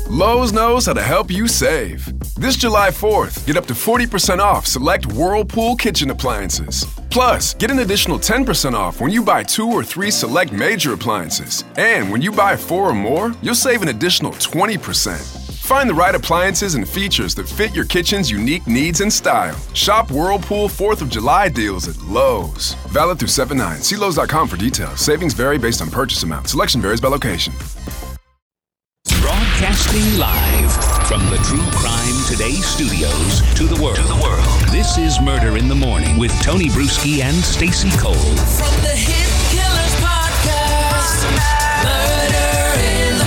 Lowe's knows how to help you save. This July 4th, get up to 40% off select Whirlpool kitchen appliances. Plus, get an additional 10% off when you buy 2 or 3 select major appliances. And when you buy 4 or more, you'll save an additional 20%. Find the right appliances and features that fit your kitchen's unique needs and style. Shop Whirlpool 4th of July deals at Lowe's. Valid through 7/9. See Lowe's.com for details. Savings vary based on purchase amount. Selection varies by location. Broadcasting live from the True Crime Today studios to the world. This is Murder in the Morning with Tony Bruschi and Stacey Cole. From the Hit Killers podcast, Murder in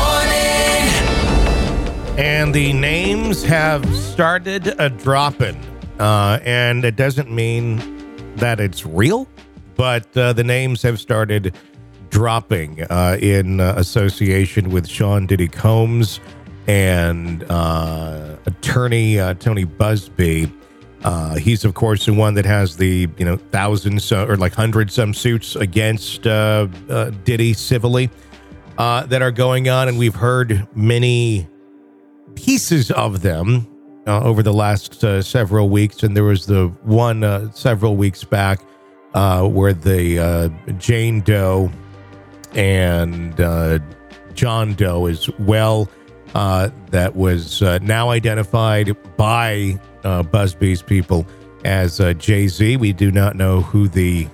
the Morning. And the names have started dropping. And it doesn't mean that it's real, but the names have started dropping in association with Sean Diddy Combs and attorney Tony Busby. He's, of course, the one that has the thousands or like hundreds some suits against Diddy civilly that are going on, and we've heard many pieces of them over the last several weeks. And there was the one several weeks back where the Jane Doe and John Doe as well, that was now identified by Busby's people as Jay-Z. We do not know who the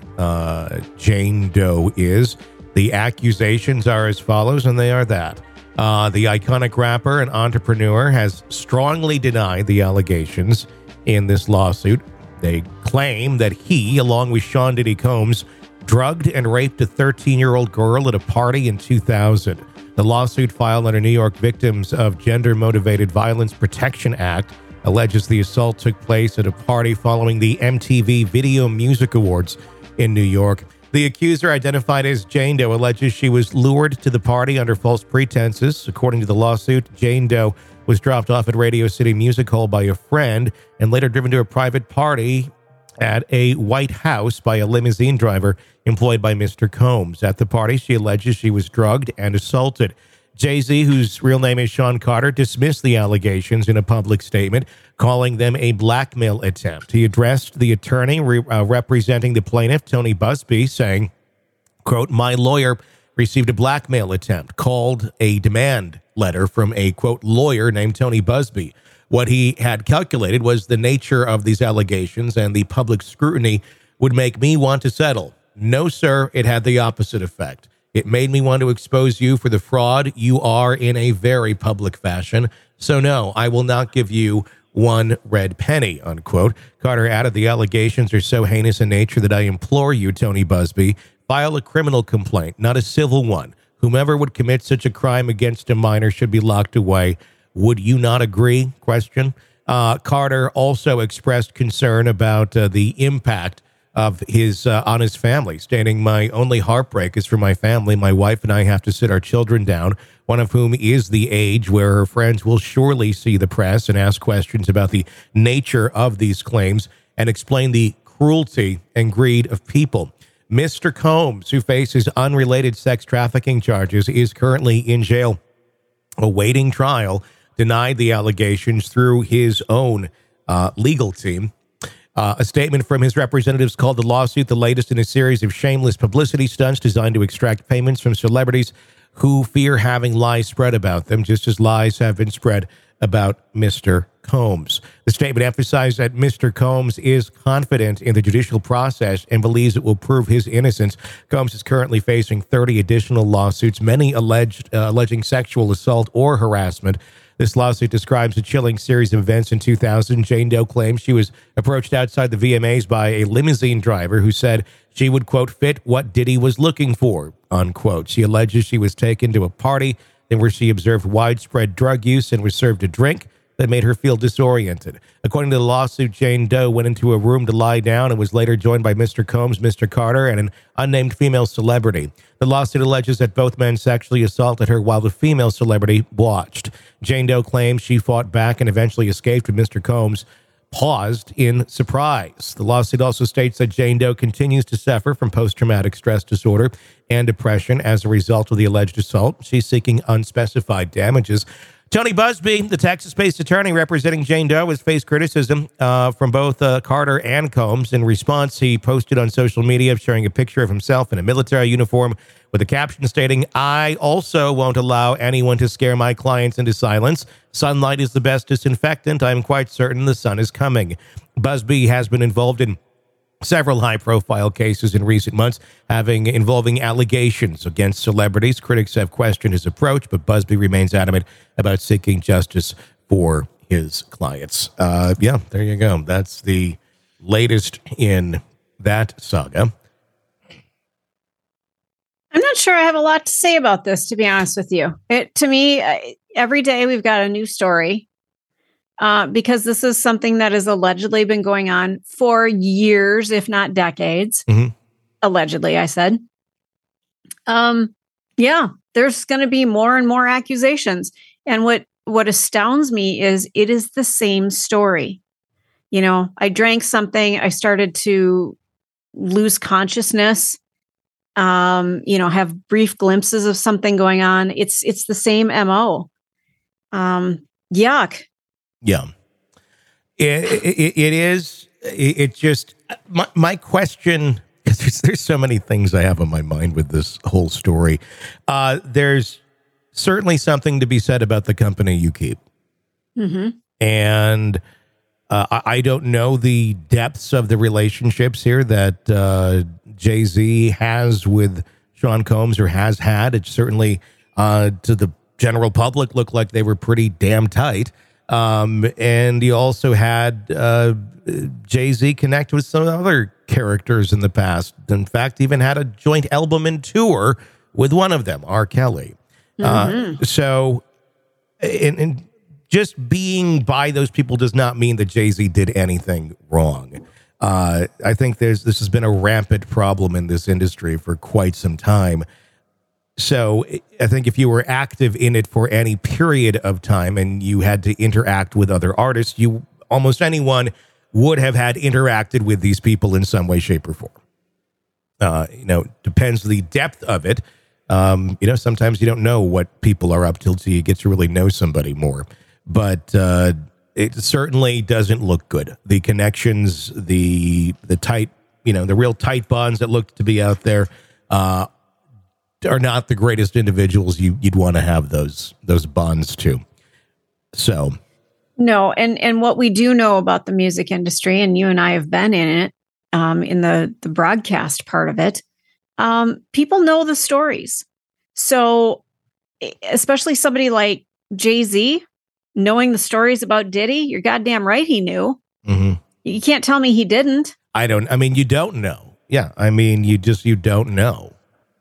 Jane Doe is. The accusations are as follows, and they are that the iconic rapper and entrepreneur has strongly denied the allegations in this lawsuit. They claim that he, along with Sean Diddy Combs, drugged and raped a 13-year-old girl at a party in 2000. The lawsuit, filed under New York Victims of Gender-Motivated Violence Protection Act, alleges the assault took place at a party following the MTV Video Music Awards in New York. The accuser, identified as Jane Doe, alleges she was lured to the party under false pretenses. According to the lawsuit, Jane Doe was dropped off at Radio City Music Hall by a friend and later driven to a private party at a White House by a limousine driver employed by Mr. Combs. At the party, she alleges she was drugged and assaulted. Jay-Z, whose real name is Sean Carter, dismissed the allegations in a public statement, calling them a blackmail attempt. He addressed the attorney representing the plaintiff, Tony Busby, saying, quote, "My lawyer received a blackmail attempt, called a demand letter from a, quote, lawyer named Tony Busby. What he had calculated was the nature of these allegations and the public scrutiny would make me want to settle. No, sir, it had the opposite effect. It made me want to expose you for the fraud you are in a very public fashion. So no, I will not give you one red penny," unquote. Carter added, "The allegations are so heinous in nature that I implore you, Tony Busby, file a criminal complaint, not a civil one. Whomever would commit such a crime against a minor should be locked away. Would you not agree?" Question. Carter also expressed concern about the impact of his on his family, stating, "My only heartbreak is for my family. My wife and I have to sit our children down, one of whom is the age where her friends will surely see the press and ask questions about the nature of these claims and explain the cruelty and greed of people." Mr. Combs, who faces unrelated sex trafficking charges, is currently in jail awaiting trial, denied the allegations through his own legal team. A statement from his representatives called the lawsuit the latest in a series of shameless publicity stunts designed to extract payments from celebrities who fear having lies spread about them, just as lies have been spread about Mr. Combs. The statement emphasized that Mr. Combs is confident in the judicial process and believes it will prove his innocence. Combs is currently facing 30 additional lawsuits, many alleging sexual assault or harassment. This lawsuit describes a chilling series of events in 2000. Jane Doe claims she was approached outside the VMAs by a limousine driver who said she would, quote, fit what Diddy was looking for, unquote. She alleges she was taken to a party where she observed widespread drug use and was served a drink that made her feel disoriented. According to the lawsuit, Jane Doe went into a room to lie down and was later joined by Mr. Combs, Mr. Carter, and an unnamed female celebrity. The lawsuit alleges that both men sexually assaulted her while the female celebrity watched. Jane Doe claims she fought back and eventually escaped when Mr. Combs paused in surprise. The lawsuit also states that Jane Doe continues to suffer from post-traumatic stress disorder and depression as a result of the alleged assault. She's seeking unspecified damages. Tony Busby, the Texas-based attorney representing Jane Doe, has faced criticism from both Carter and Combs. In response, he posted on social media showing a picture of himself in a military uniform with a caption stating, "I also won't allow anyone to scare my clients into silence. Sunlight is the best disinfectant. I'm quite certain the sun is coming." Busby has been involved in several high-profile cases in recent months involving allegations against celebrities. Critics have questioned his approach, but Busby remains adamant about seeking justice for his clients. Yeah, there you go. That's the latest in that saga. I'm not sure I have a lot to say about this, to be honest with you. To me, every day we've got a new story. Because this is something that has allegedly been going on for years, if not decades. Mm-hmm. Allegedly, I said. Yeah, there's going to be more and more accusations. And what astounds me is it is the same story. You know, I drank something. I started to lose consciousness. Have brief glimpses of something going on. It's the same MO. Yuck. Yeah, it is. It just my question, because there's so many things I have on my mind with this whole story. There's certainly something to be said about the company you keep, and I don't know the depths of the relationships here that Jay-Z has with Sean Combs or has had. It certainly to the general public looked like they were pretty damn tight. And he also had Jay-Z connect with some other characters in the past. In fact, even had a joint album and tour with one of them, R. Kelly. So, and just being by those people does not mean that Jay-Z did anything wrong. I think this has been a rampant problem in this industry for quite some time. So I think if you were active in it for any period of time and you had to interact with other artists, almost anyone would have had interacted with these people in some way, shape, or form. Depends the depth of it. Sometimes you don't know what people are up till you get to really know somebody more. But it certainly doesn't look good. The connections, the tight, the real tight bonds that look to be out there, are not the greatest individuals you'd want to have those bonds to. So, no, and what we do know about the music industry, and you and I have been in it, in the broadcast part of it, people know the stories. So, especially somebody like Jay-Z, knowing the stories about Diddy, you're goddamn right he knew. Mm-hmm. You can't tell me he didn't. You don't know. Yeah, you don't know.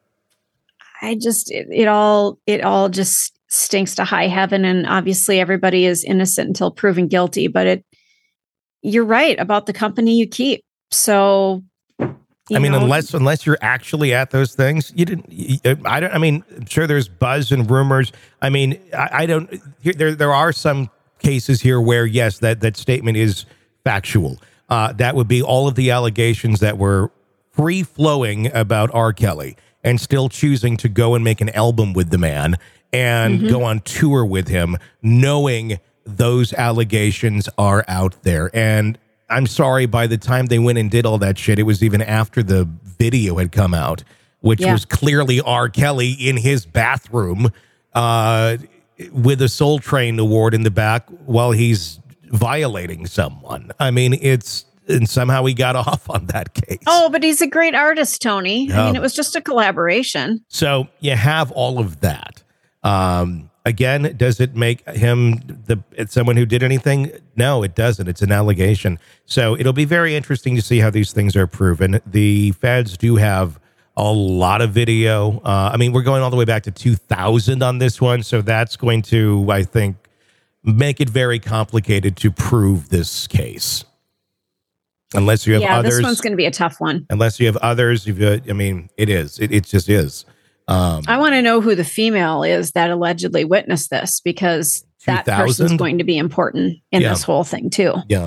It all just stinks to high heaven, and obviously everybody is innocent until proven guilty. But you're right about the company you keep. So, unless you're actually at those things, you didn't. I'm sure there's buzz and rumors. I don't. There are some cases here where yes, that statement is factual. That would be all of the allegations that were free flowing about R. Kelly, and still choosing to go and make an album with the man and go on tour with him, knowing those allegations are out there. And I'm sorry, by the time they went and did all that shit, it was even after the video had come out, which was clearly R. Kelly in his bathroom with a Soul Train award in the back while he's violating someone. And somehow he got off on that case. Oh, but he's a great artist, Tony. It was just a collaboration. So you have all of that. Again, does it make him someone who did anything? No, it doesn't. It's an allegation. So it'll be very interesting to see how these things are proven. The feds do have a lot of video. We're going all the way back to 2000 on this one. So that's going to, I think, make it very complicated to prove this case. Unless you have others. This one's going to be a tough one. Unless you have others. It is. It just is. I want to know who the female is that allegedly witnessed this, because that person's going to be important in this whole thing too. Yeah.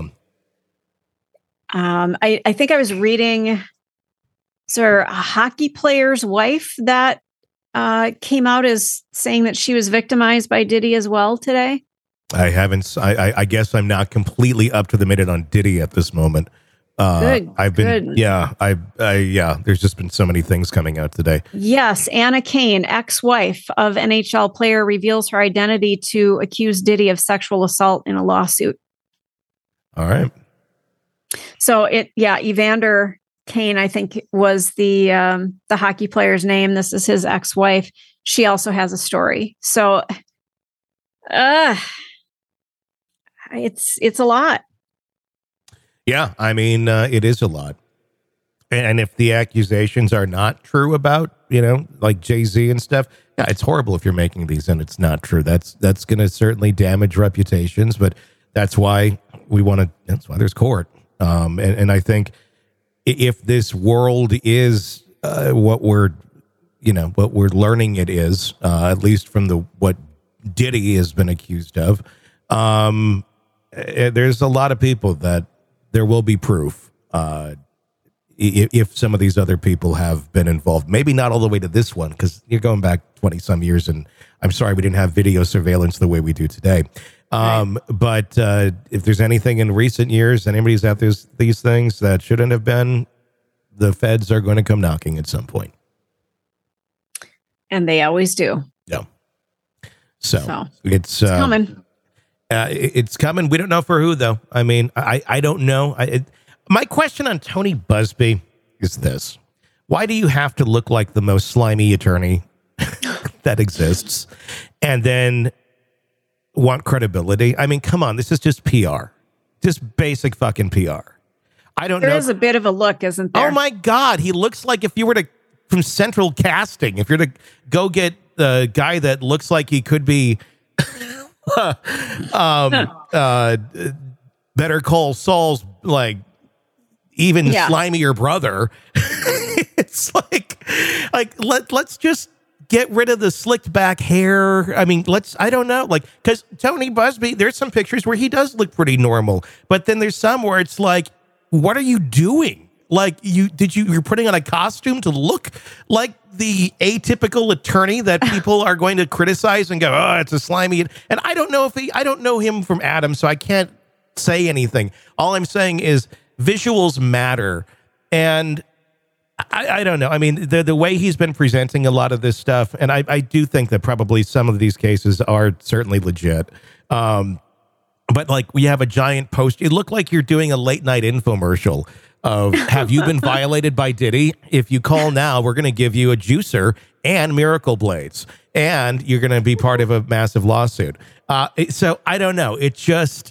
I think I was reading, is there a hockey player's wife that came out as saying that she was victimized by Diddy as well today? I haven't. I guess I'm not completely up to the minute on Diddy at this moment. I've been, good. yeah. There's just been so many things coming out today. Yes, Anna Kane, ex-wife of NHL player, reveals her identity to accuse Diddy of sexual assault in a lawsuit. All right. So Evander Kane, I think, was the hockey player's name. This is his ex-wife. She also has a story. So, it's a lot. Yeah, I mean, it is a lot. And if the accusations are not true about, like Jay-Z and stuff, yeah, it's horrible if you're making these and it's not true. That's going to certainly damage reputations, but that's why that's why there's court. And I think if this world is what we're learning it is, at least from what Diddy has been accused of, there's a lot of people that there will be proof if some of these other people have been involved. Maybe not all the way to this one, because you're going back 20 some years, and I'm sorry we didn't have video surveillance the way we do today. Right. But if there's anything in recent years, anybody's out there these things that shouldn't have been, the feds are going to come knocking at some point. And they always do. Yeah. So it's coming. It's coming. We don't know for who, though. I mean, I don't know. My question on Tony Buzbee is this. Why do you have to look like the most slimy attorney that exists and then want credibility? I mean, come on. This is just PR. Just basic fucking PR. I don't know. There is a bit of a look, isn't there? Oh, my God. He looks like if you were to, from Central Casting, if you're to go get the guy that looks like he could be Better Call Saul's, like, even slimier brother. It's like let's just get rid of the slicked back hair. I mean, I don't know, like, because Tony Buzbee, there's some pictures where he does look pretty normal, but then there's some where it's like, what are you doing? Like, you're putting on a costume to look like the atypical attorney that people are going to criticize and go, oh, it's a slimy. And I don't know him from Adam, so I can't say anything. All I'm saying is visuals matter. And I don't know. I mean, the way he's been presenting a lot of this stuff, and I do think that probably some of these cases are certainly legit. But like, we have a giant post. You look like you're doing a late night infomercial of, have you been violated by Diddy? If you call now, we're going to give you a juicer and Miracle Blades, and you're going to be part of a massive lawsuit. So I don't know. It's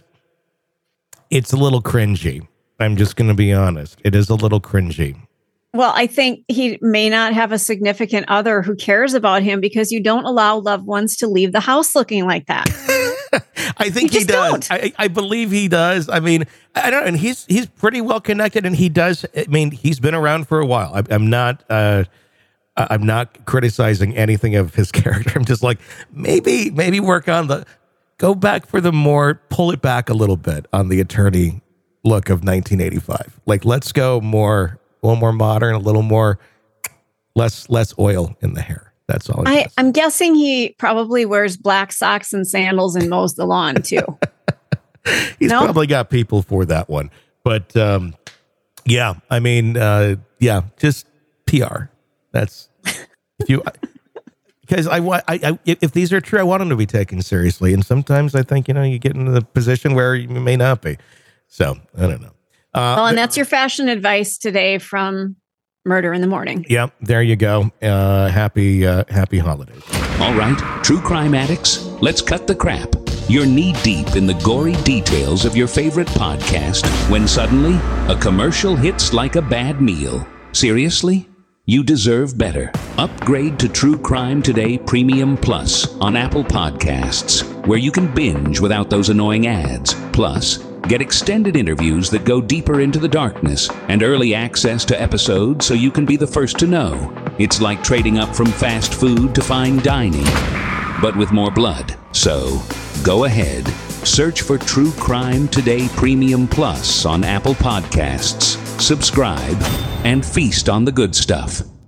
a little cringy. I'm just going to be honest. It is a little cringy. Well, I think he may not have a significant other who cares about him, because you don't allow loved ones to leave the house looking like that. I think he does. I believe he does. I mean, I don't know. And he's pretty well connected, and he does. I mean, he's been around for a while. I'm not criticizing anything of his character. I'm just like, maybe work on go back for pull it back a little bit on the attorney look of 1985. Like, let's go a little more modern, a little more, less oil in the hair. That's all. I'm guessing he probably wears black socks and sandals and mows the lawn too. He's probably got people for that one. But yeah, I mean, just PR. That's because I if these are true, I want them to be taken seriously. And sometimes I think, you get into the position where you may not be. So I don't know. And that's your fashion advice today from Murder in the Morning. Yep, there you go. Happy holidays. All right, true crime addicts, let's cut the crap. You're knee-deep in the gory details of your favorite podcast when suddenly a commercial hits like a bad meal. Seriously? You deserve better. Upgrade to True Crime Today Premium Plus on Apple Podcasts, where you can binge without those annoying ads. Plus, get extended interviews that go deeper into the darkness and early access to episodes so you can be the first to know. It's like trading up from fast food to fine dining, but with more blood. So, go ahead. Search for True Crime Today Premium Plus on Apple Podcasts. Subscribe and feast on the good stuff.